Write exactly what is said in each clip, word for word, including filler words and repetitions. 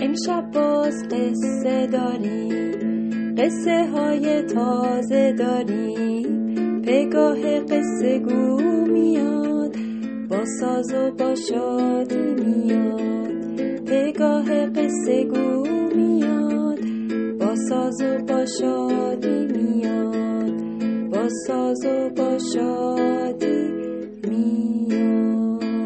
امشب باز قصه داریم، قصه های تازه داریم. پگاه قصه گو میاد، با ساز و با شادی میاد. پگاه قصه گو میاد، با ساز و با شادی میاد. با ساز و با شادی میاد.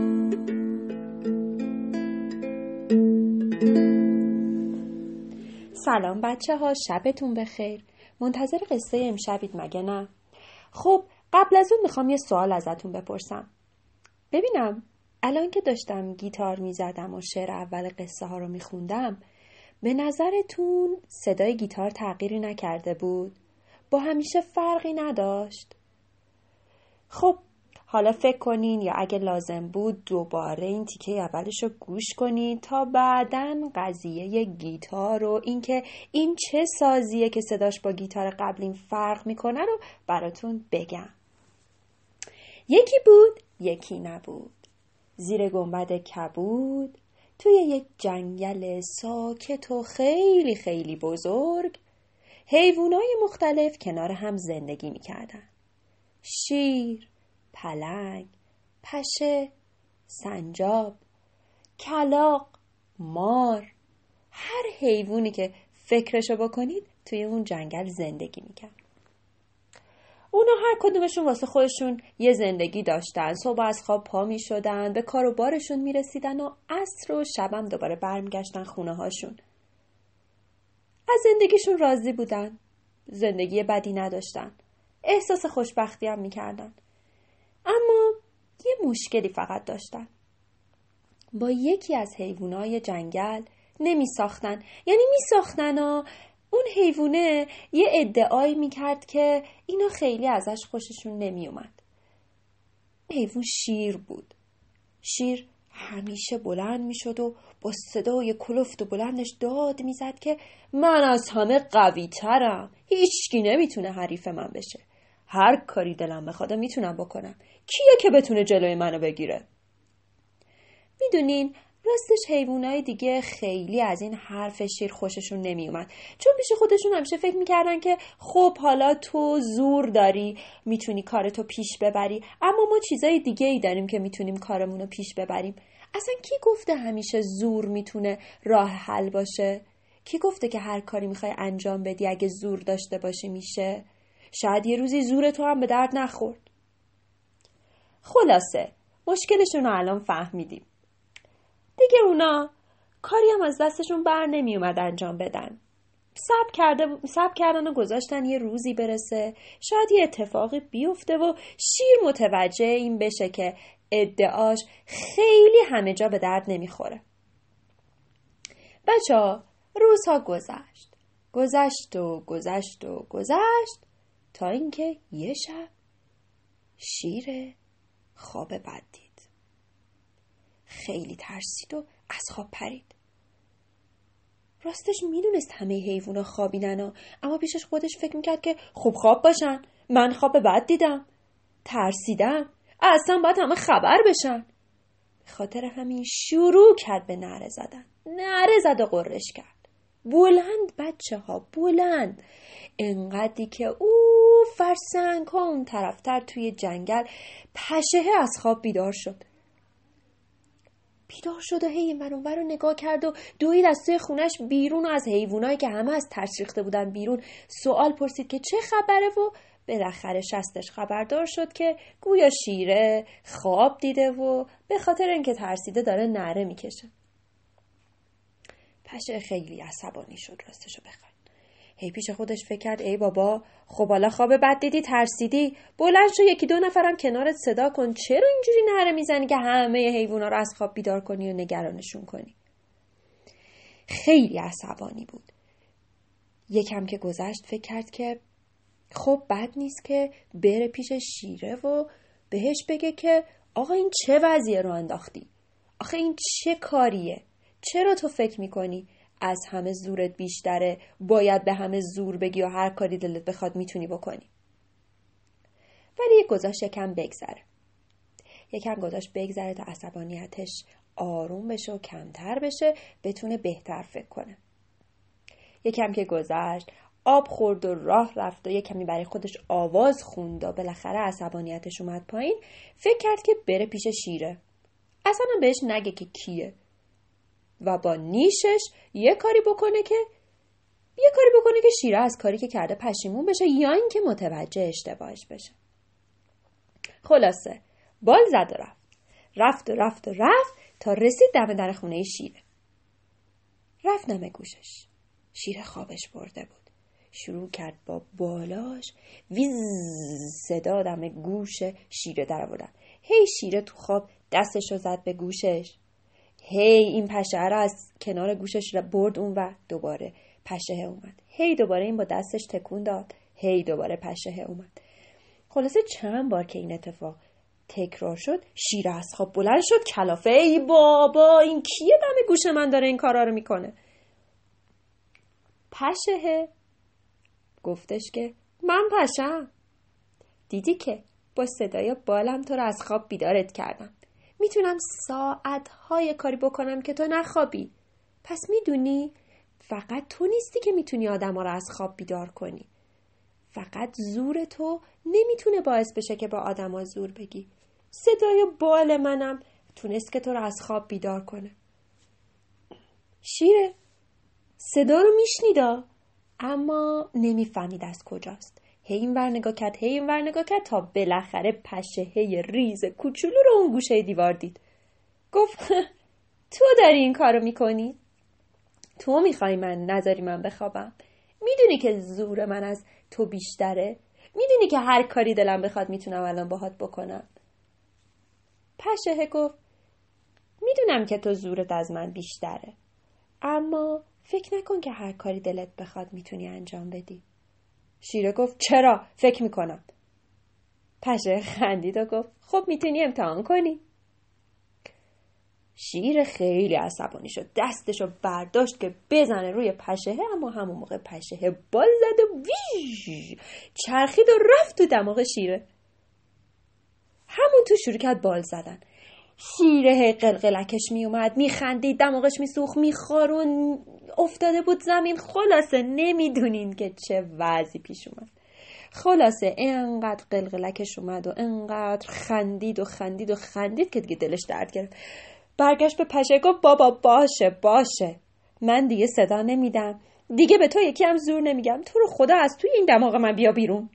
سلام بچه ها، شبتون بخیر. منتظر قصه امشبید مگه نه؟ خب قبل از اون میخوام یه سوال ازتون بپرسم. ببینم الان که داشتم گیتار میزدم و شعر اول قصه ها رو میخوندم، به نظرتون صدای گیتار تغییری نکرده بود؟ با همیشه فرقی نداشت؟ خب حالا فکر کنین یا اگه لازم بود دوباره این تیکه اولش رو گوش کنین تا بعدن قضیه گیتار و اینکه این چه سازیه که صداش با گیتار قبلی فرق میکنه رو براتون بگم. یکی بود یکی نبود، زیر گنبد کبود، توی یک جنگل ساکت و خیلی خیلی بزرگ، حیوانای مختلف کنار هم زندگی میکردن. شیر، پلنگ، پشه، سنجاب، کلاغ، مار، هر حیوانی که فکرشو بکنید توی اون جنگل زندگی میکرد. اونا هر کدومشون واسه خودشون یه زندگی داشتن. صبح از خواب پا میشدن، به کار و بارشون میرسیدن و عصر و شبم دوباره برمیگشتن خونه هاشون. از زندگیشون راضی بودن، زندگی بدی نداشتن، احساس خوشبختی هم میکردن. اما یه مشکلی فقط داشتن. با یکی از حیوانای جنگل نمی ساختن. یعنی می ساختن و اون حیوانه یه ادعایی می کرد که اینا خیلی ازش خوششون نمی اومد. حیوان شیر بود. شیر همیشه بلند می شد و با صدای کلفت و بلندش داد می زد که من از همه قوی ترم. هیچکی نمی تونه حریف من بشه. هر کاری دلم بخواد میتونم بکنم. کیه که بتونه جلوی منو بگیره؟ میدونین راستش حیوانای دیگه خیلی از این حرف شیر خوششون نمیومد، چون پیش خودشون همیشه فکر میکردن که خب حالا تو زور داری، میتونی کارتو پیش ببری، اما ما چیزای دیگه ای داریم که میتونیم کارمونو پیش ببریم. اصلا کی گفته همیشه زور میتونه راه حل باشه؟ کی گفته که هر کاری میخوای انجام بدی اگه زور داشته باشی میشه؟ شاید یه روزی زور تو هم به درد نخورد. خلاصه مشکلشون رو الان فهمیدیم. دیگه اونا کاری هم از دستشون بر نمی اومد انجام بدن. صبر کرده صبر کردن و گذاشتن یه روزی برسه، شاید یه اتفاقی بیفته و شیر متوجه این بشه که ادعاش خیلی همه جا به درد نمیخوره. بچه‌ها روزها گذشت. گذشت و گذشت و گذشت تا اینکه یه شب شیر خواب بد دید. خیلی ترسید و از خواب پرید. راستش میدونست همه حیوونا خوابیدن، اما پیشش خودش فکر میکرد که خب خواب باشن، من خواب بد دیدم، ترسیدم، اصلا باید همه خبر بشن. به خاطر همین شروع کرد به نعره زدن. نعره زد و غرش کرد. بلند بچه ها، بلند. انقدری که او فرسنگ ها اون طرفتر توی جنگل پشه از خواب بیدار شد. بیدار شد و هی این ور رو نگاه کرد و دوید از توی خونش بیرون و از حیوانایی که همه از ترس ریخته بودن بیرون سوال پرسید که چه خبره و بالاخره شستش خبردار شد که گویا شیره خواب دیده و به خاطر اینکه ترسیده داره نعره میکشه. پشه خیلی عصبانی شد راستشو بخواید. هی پیش خودش فکر کرد ای بابا، خب حالا خواب بد دیدی، ترسیدی، بلند شو یکی دو نفرم کنارت صدا کن، چرا اینجوری نعره میزنی که همه حیوونا رو از خواب بیدار کنی و نگرانشون کنی؟ خیلی عصبانی بود. یکم که گذشت فکر کرد که خب بد نیست که بره پیش شیره و بهش بگه که آقا این چه وضعیه رو انداختی؟ آخه این چه کاریه؟ چرا تو فکر میکنی از همه زورت بیشتره، باید به همه زور بگی و هر کاری دلت بخواد میتونی بکنی؟ ولی یک گذاشت یکم بگذره. یکم گذاشت بگذره تا عصبانیتش آروم بشه و کمتر بشه، بتونه بهتر فکر کنه. یکم که گذشت، آب خورد و راه رفت و یک کمی برای خودش آواز خوند و بالاخره عصبانیتش اومد پایین، فکر کرد که بره پیش شیره. اصلا بهش نگه که کیه و با نیشش یه کاری بکنه که یه کاری بکنه که شیره از کاری که کرده پشیمون بشه یا اینکه متوجه اشتباهش بشه. خلاصه بال زد و رفت. رفت و رفت و رفت تا رسید دم در خونه شیره. رفت نم گوشش. شیره خوابش برده بود. شروع کرد با بالاش ویز صدا دم گوش شیره در آوردن. هی شیره تو خواب دستشو زد به گوشش. هی این پشه را از کنار گوشش برد اون و دوباره پشه اومد. هی دوباره این با دستش تکون داد. هی دوباره پشه اومد. خلاصه چند بار که این اتفاق تکرار شد، شیره از خواب بلند شد کلافه. ای بابا، این کیه دم گوش من داره این کارا رو میکنه؟ پشه گفتش که من پشم. دیدی که با صدای بالم تو رو از خواب بیدارت کردم. میتونم ساعتهای کاری بکنم که تو نخوابی. پس میدونی فقط تو نیستی که میتونی آدم ها رو از خواب بیدار کنی. فقط زور تو نمیتونه باعث بشه که با آدم ها زور بگی. صدای بال منم تونست که تو رو از خواب بیدار کنه. شیره صدا رو میشنیدا اما نمیفهمید از کجاست. هی این ور نگاه کرد هی این ور نگاه کرد تا بالاخره پشه‌های ریز کوچولو رو اون گوشه دیوار دید. گفت تو داری این کارو میکنی؟ تو میخوای من نذاری من بخوابم؟ میدونی که زور من از تو بیشتره؟ میدونی که هر کاری دلم بخواد میتونم الان باهات بکنم؟ پشه گفت میدونم که تو زورت از من بیشتره، اما فکر نکن که هر کاری دلت بخواد میتونی انجام بدی. شیره گفت چرا؟ فکر میکنم. پشه خندید و گفت خب میتونی امتحان کنی. شیر خیلی عصبانی شد. دستشو برداشت که بزنه روی پشه، اما همون موقع پشه بال زد و ویژ چرخید و رفت تو دماغ شیره. همون تو شروع کرد بال زدن. شیره قلقلکش می اومد، می خندید، دماغش می سوخت، می خارون، افتاده بود زمین. خلاصه نمیدونین که چه وضعی پیش اومد. خلاصه انقدر قلقلکش اومد و انقدر خندید و خندید و خندید که دیگه دلش درد گرفت. برگشت به پشه گفت بابا باشه باشه، من دیگه صدا نمیدم، دیگه به تو یکی هم زور نمیگم، تو رو خدا از توی این دماغ من بیا بیرون.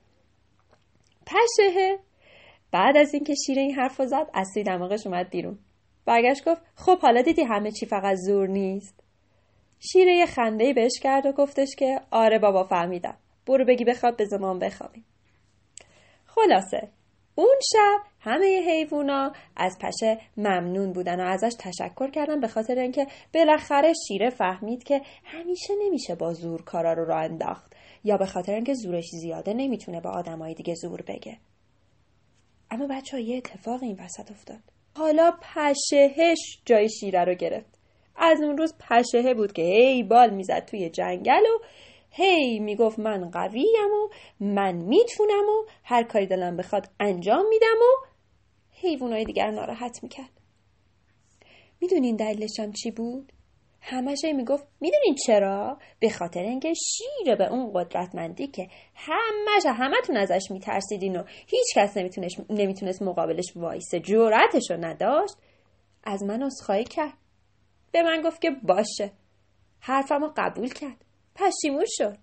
پشه بعد از اینکه شیره این حرفو زد از توی دماغش اومد بیرون. برگشت گفت خب حالا دیدی همه چی فقط زور نیست. شیره یه خنده‌ای بهش کرد و گفتش که آره بابا فهمیدم، برو بگی بخواب بذار ما بخوابیم. خلاصه اون شب همه حیوونا از پشه ممنون بودن و ازش تشکر کردن به خاطر اینکه بالاخره شیره فهمید که همیشه نمیشه با زور کارا رو راه انداخت، یا به خاطر اینکه زورش زیاده نمیتونه با آدمای دیگه زور بگه. اما بچه‌ها یه اتفاق این وسط افتاد. حالا پشهش جای شیره رو گرفت. از اون روز پشهه بود که هی بال میزد توی جنگل و هی میگفت من قویم و من میتونم و هر کاری دلم بخواد انجام میدم و حیوانای دیگر ناراحت میکرد. میدونین دلیلش هم چی بود؟ همش هی میگفت میدونین چرا؟ به خاطر اینکه شیر به اون قدرتمندی که همش همتون ازش میترسیدین و هیچ کس نمیتونست نمیتونست مقابلش وایسه، جرأتشو نداشت، از من عذرخواهی کرد. به من گفت که باشه، حرفمو قبول کرد، پشیمون شد.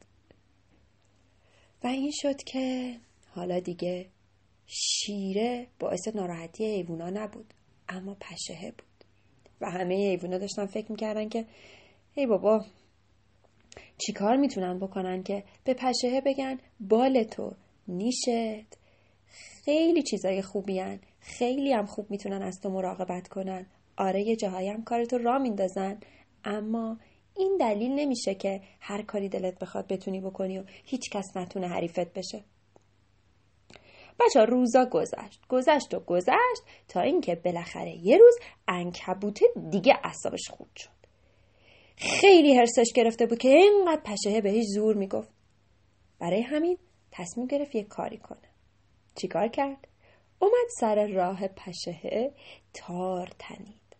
و این شد که حالا دیگه شیره باعث ناراحتی حیوونا نبود، اما پشهه بود. و همه حیوونا داشتن فکر میکردن که ای بابا چی کار میتونن بکنن که به پشهه بگن بال تو، نیشت خیلی چیزای خوبی هن، خیلی هم خوب میتونن از تو مراقبت کنن. آره یه جاهایی هم کارتو را میندازن، اما این دلیل نمیشه که هر کاری دلت بخواد بتونی بکنی و هیچ کس نتونه حریفت بشه. بچه ها روزا گذشت گذشت و گذشت تا اینکه بالاخره یه روز عنکبوت دیگه اعصابش خورد شد. خیلی حرصش گرفته بود که اینقدر پشهه بهش زور میگفت. برای همین تصمیم گرفت یه کاری کنه. چی کار کرد؟ اومد سر راه پشهه تار تنید.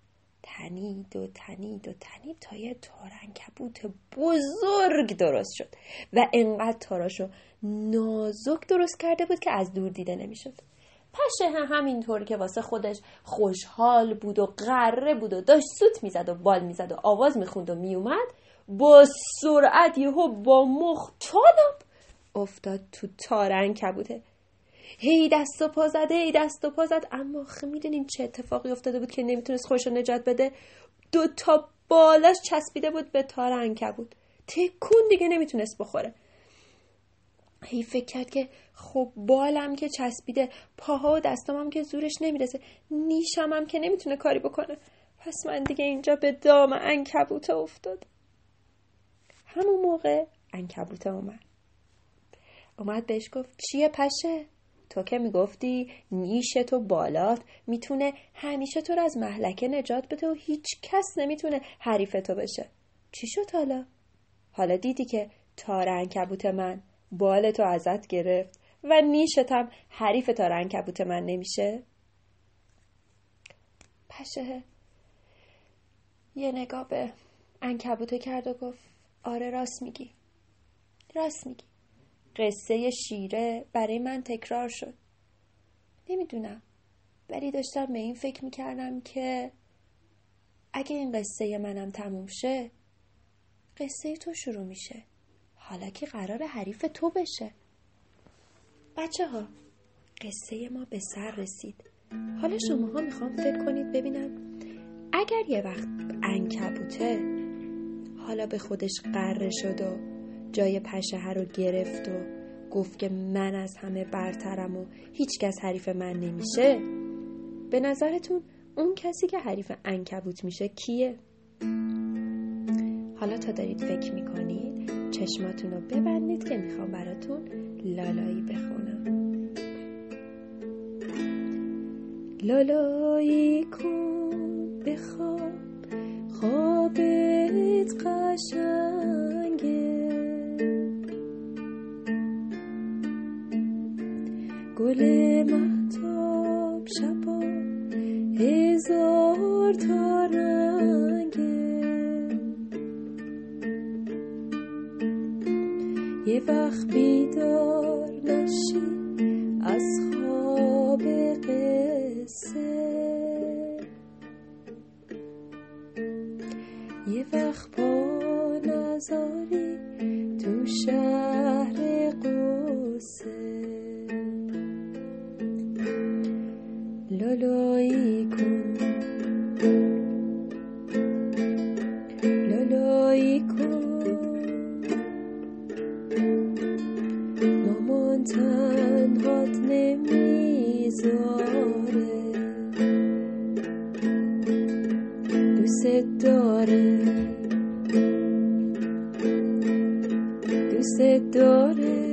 تنید و تنید و تنید تا یه تارعنکبوت بزرگ درست شد و انقدر تاراشو نازک درست کرده بود که از دور دیده نمیشد. پشه همینطور که واسه خودش خوشحال بود و غره بود و داشت سوت میزد و بال میزد و آواز میخوند و میومد، با سرعت یهو با مخ طالب افتاد تو تارعنکبوته. هی دست و پا زد هی دست و پا زد، اما خب میدونین چه اتفاقی افتاده بود که نمیتونست خودش رو نجات بده؟ دو تا بالاش چسبیده بود به تارعنکبوت، تکون دیگه نمیتونست بخوره. هی فکر کرد که خب بالم که چسبیده، پاها و دستام هم که زورش نمیرسه، نیشم هم که نمیتونه کاری بکنه، پس من دیگه اینجا به دام عنکبوت افتاد. همون موقع عنکبوت اومد اومد بهش گفت چیه پشه؟ تو که میگفتی نیش تو بالات میتونه همیشه تو رو از مهلکه نجات بده و هیچ کس نمیتونه حریف تو بشه. چی شد حالا؟ حالا دیدی که تارعنکبوت من بال تو ازت گرفت و نیشت هم حریف تارعنکبوت من نمیشه؟ پشه یه نگاه به عنکبوت کرد و گفت آره راست میگی راست میگی قصه شیره برای من تکرار شد. نمیدونم، ولی داشتم به این فکر میکردم که اگه این قصه منم تموم شه، قصه تو شروع میشه، حالا که قرار حریف تو بشه. بچه ها، قصه ما به سر رسید. حالا شماها میخوام فکر کنید ببینم اگر یه وقت عنکبوته حالا به خودش غره شد و جای پشه رو گرفت و گفت که من از همه برترم و هیچ کس حریف من نمیشه، به نظرتون اون کسی که حریف عنکبوت میشه کیه؟ حالا تا دارید فکر میکنید چشماتون رو ببندید که میخوام براتون لالایی بخونم. لالایی کن بخواب خوابت قشنگه، گل مهتاب شبا هزار تا رنگه، یه وقت بیدار نشی از خواب قصه، یه وقت پا نذاری تو شهر قصه، لالایی کن لالایی کن، مامان تنهات نمیذاره، دوست داره دوست داره،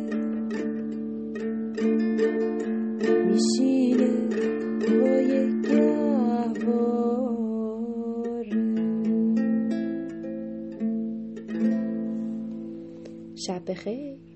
میشینه پای گهواره. شب بخیر.